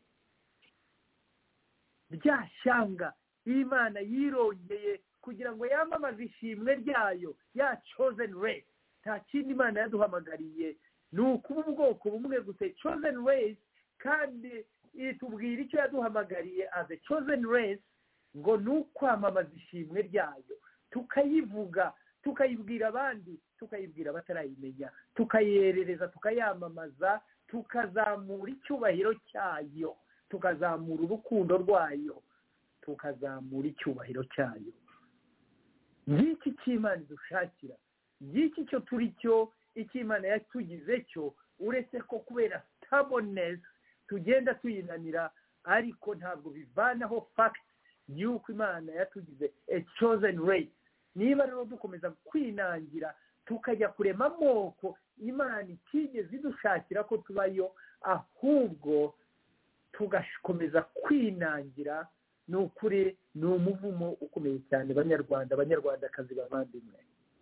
rya shyanga Imana yirongeye kugira ngo yamamaze ishimwe ryayo, ya chosen race. Nta kindi Imana yaduhamagariye ni ukuba ubwoko bumwe gusa, chosen race. Kandi itubwira icyo yaduhamagariye as a chosen race, ngo ni ukwamamaza ishimwe ryayo, tukayivuga, tukayibwira abandi, tukayibwira abatarayimenya, tukayerereza, tukayamamaza, tukazamura icyubahiro cyayo, tukazamura urukundo rwayo, tukazamura icyubahiro cyayo. Ngiki cy'Imana dushakira, ngiki cyo turi cyo, icy'Imana yatugize cyo, uretse ko kubera stubbornness tugenda tuyinanira, ariko ntabwo bivanaho fact y'uko Imana yatugize a chosen race. Niba rero dukomeza kwinangira tukajya kurema amoko Imana itigeze idushakira ko tubayo, ahubwo tugakomeza kwinangira, ni ukuri ni umuvumo ukomeye cyane banyarwandakazi bavandimwe.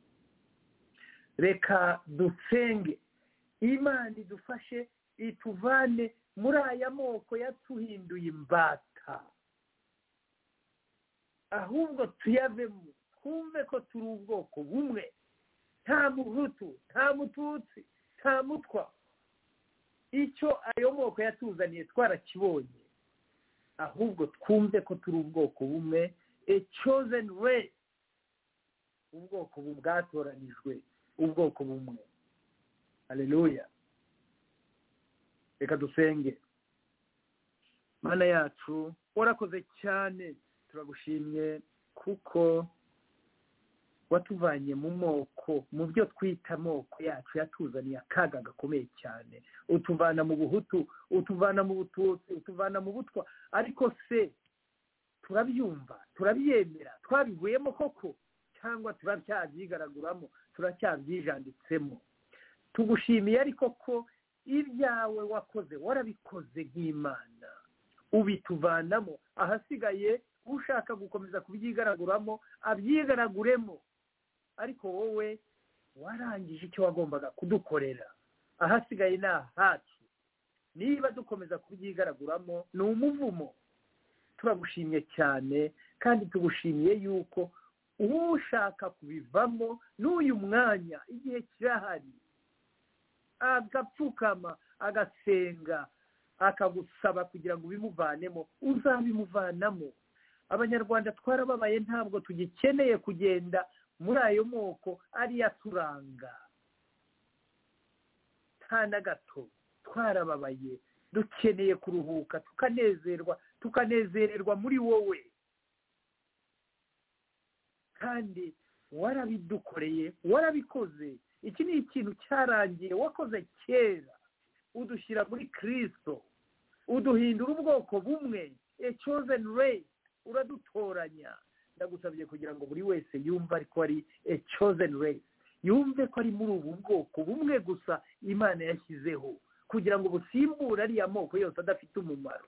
Reka dusenge Imana idufashe, ituvane muri aya moko yatuhinduye imbata, ahubwo tuyavemo, twumve ko turi ubwoko bumwe, nta muhutu, nta mututsi, nta mutwa. Icyo ayo moko yatuzaniye twarakibonye, ahubwo twumve ko turi ubwoko bumwe, a chosen race, ubwoko bwatoranijwe, ubwoko bumwe. Haleluya. Reka dusenge. Mana yacu, warakoze cyane, turagushimye kuko watuvanye mu moko, mu byo twita amoko yacu, yatuzaniye akaga gakomeye cyane. Utuvana mu buhutu, utuvana mu bututsi, utuvana mu butwa, ariko se turabyumva, turabyemera, twabivuyemo koko, cyangwa turacyabyigaraguramo, turacyabyijanditsemo? Tugushimiye ariko ko ibyawe wakoze, warabikoze nk'Imana, ubituvanamo, ahasigaye ushaka gukomeza kubyigaraguramo abyigaraguremo, ariko wowe warangije icyo wagombaga kudukorera, ahasigaye ni ahacu. Niba dukomeza kubyigaraguramo ni umuvumo. Turagushimye cyane, kandi tugushimiye yuko ushaka kubivamo n'uyu mwanya, igihe kirahari, agapfukama, agasenga, akagusaba kugira ngo ubimuvanemo, uzabimuvanamo. Abanyarwanda twarababaye, ntabwo tugikeneye kugenda muri ayo moko ariyo aturanga, nta na gato. Twarababaye, dukeneye kuruhuka, tukanezererwa muri wowe. Kandi warabidukoreye, warabikoze. Iki ni ikintu cyarangiye, wakoze kera, udushyira muri Kristo, uduhindura ubwoko bumwe, a chosen race, uradutoranya. Ndagusabye kugira ngo buri wese yumve ariko ari a chosen race, yumve ko ari muri ubu bwoko bumwe gusa Imana yashyizeho, kugira ngo busimbure ariya moko yose adafite umumaro.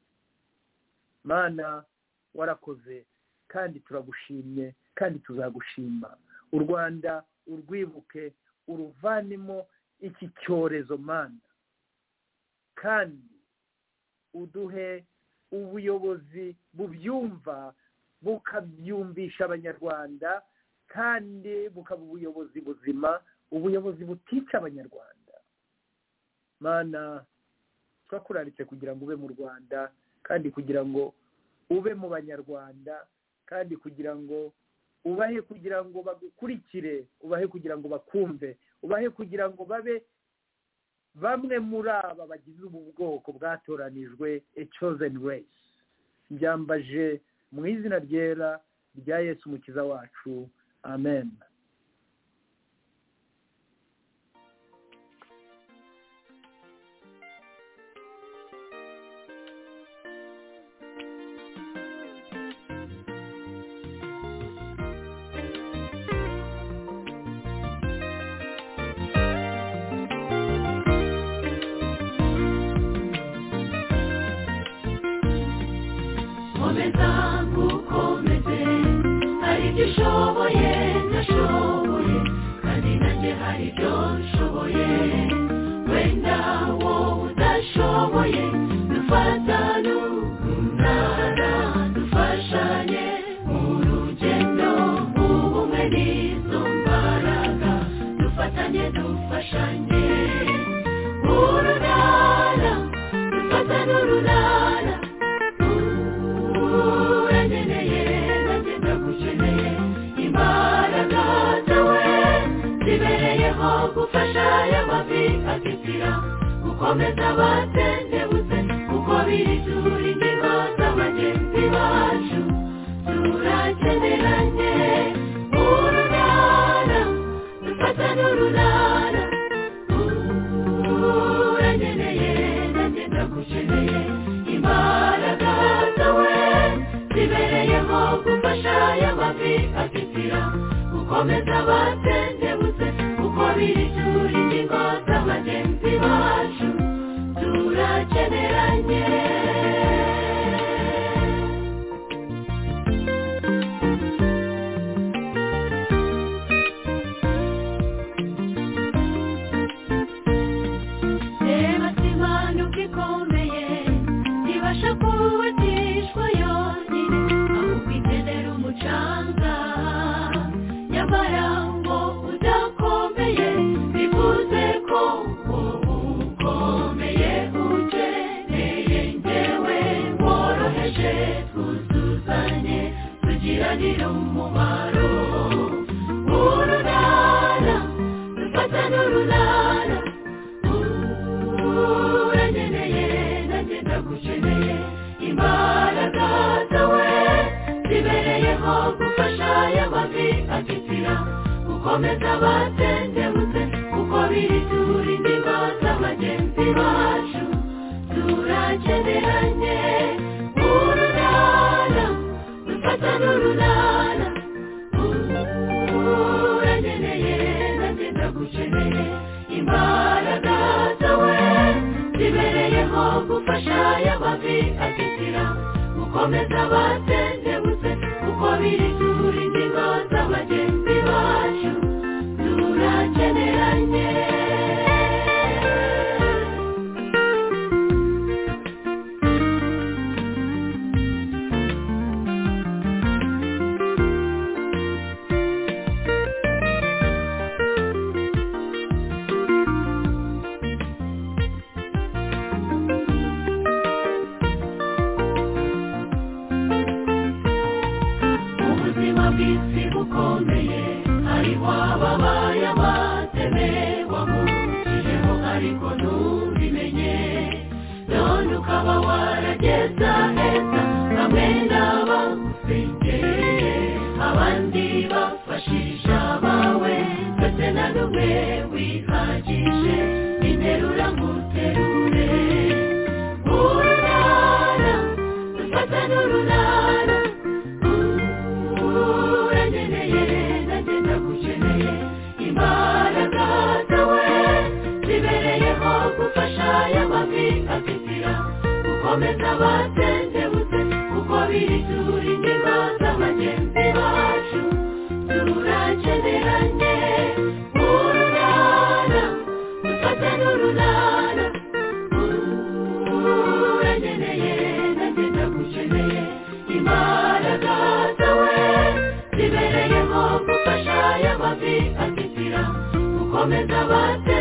Mana, warakoze, kandi turagushimye, kandi tuzagushima. U Rwanda urwibuke, uruvanemo iki cyorezo Mana, kandi uduhe ubuyobozi bubyumva, bukabyumvisha Abanyarwanda, kandi bukaba ubuyobozi buzima, ubuyobozi butica Abanyarwanda. Mana, twakuraritse kugira ngo ube mu Rwanda, kandi kugira ngo ube mu Banyarwanda, kandi kugira ngo ubahe kugira ngo bagukurikire, ubahe kugira ngo bakumve, ubahe kugira ngo babe bamwe muri aba bagize ubu bwoko bwatoranijwe, a chosen race. Mbyambaje mu izina ryera rya Yesu umukiza wacu, amen. Komeza ngukomeze, hari ibyo ushoboye, ndashoboye, kandi nanjye hari ibyo nshoboye wenda wowe udashoboye dufatane urunana dufashanye mu rugendo ubumwe n'izo mbaraga dufatanye dufashanye urunana dufatane urunana uranyeneye nanjye ndagukeneye imbaraga zawe zibereyeho gufasha aya mavi atitira gukomeza abatendebutse kuko biri turi ingingo z'abagenzi bacu turakeneranye urunana dufatane urunana uranyeneye nanjye ndagukeneye imbaraga zawe zibereyeho gufasha aya mavi atitira gukomeza abatendebutse kuko biri turi ingingo z'abagenzi bacu turakeneranye reba simanuka ikomeye ntibasha kubatishwa yonyine ahubwo ikenera umucanga nyamara ngo udakomeye bivuze ko ukomeye ukeneye njyewe woroheje twuzuzanye tugiranire umumaro urunana dufatane urunana uranyeneye nanjye ndagukeneye imbaraga zawe zibereyeho gufasha aya mavi atitira gukomeza abatendebutse kuko biri turi ingingo z'abagenzi bacu turakeneranye urunana dufatane urunana uranyeneye nanjye ndagukeneye imbaraga zawe zibereyeho gufasha aya mavi atitira gukomeza abatendebutse kuko biri turi ingingo z'abagenzi bacu turakeneranye ubuzima bw'isi bukomeye hariho ababaye abateme wamukijeho ariko ntubimenye none ukaba warageza heza bamwe n'abagusengeye abandi bafashisha abawe ndetse na n'umwe wihagije interura nguterure urunana dufatane urunana uranyeneye nanjye ndagukeneye imbaraga zawe zibereyeho gufasha aya mavi atitira gukomeza abatendebutse kuko biri turi ingingo z'abagenzi bacu turakeneranye urunana dufatane urunana uranyeneye nanjye ndagukeneye imbaraga zawe zibereyeho gufasha aya mavi atitira gukomeza abatendebutse kuko biri turi ingingo z'abagenzi bacu turakeneranye urunana dufatane urunana uranyeneye nanjye ndagukeneye imbaraga zawe zibereyeho gufasha aya mavi atitira gukomeza abatendebutse kuko biri turi ingingo z'abagenzi bacu turakeneranye urunana dufatane urunana uranyeneye nanjye ndagukeneye imbaraga zawe zibereyeho gufasha aya mavi atitira gukomeza abatendebutse kuko biri turi ingingo z'abagenzi bacu turakeneranye urunana dufatane urunana uranyeneye nanjye ndagukeneye imbaraga zawe zibereyeho gufasha aya mavi atitira gukomeza abatendebutse